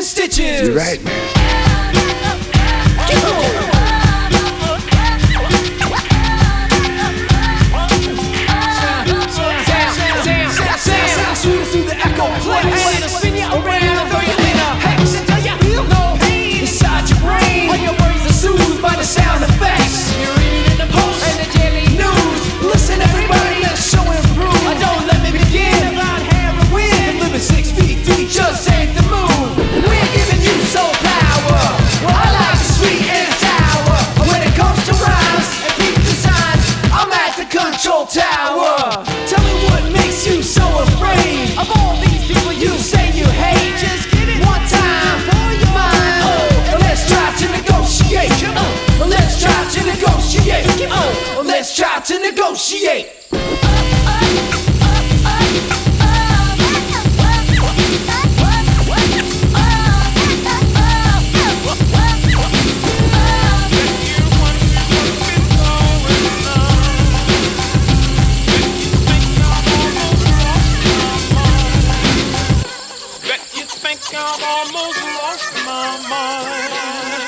stitches. You're right, man. Keep on. Sound sweeter through the echo place. And it'll spin you around and throw you in a hex until you feel no pain inside your brain. All your worries are soothed by the sound effects. You read it in the post and the daily news. Listen, everybody, let's show and prove. Don't let me begin about heroin and living 6 feet deep. Just ain't the move. We're giving you soul power. Well, I like the sweet and sour. When it comes to rhymes and peak designs, I'm at the control tower. Tell me what makes you so afraid of all these people you say you hate. Just give it one time for your mind. Oh, let's try to negotiate. Let's try to negotiate. Oh, let's try to negotiate. I've almost lost my mind.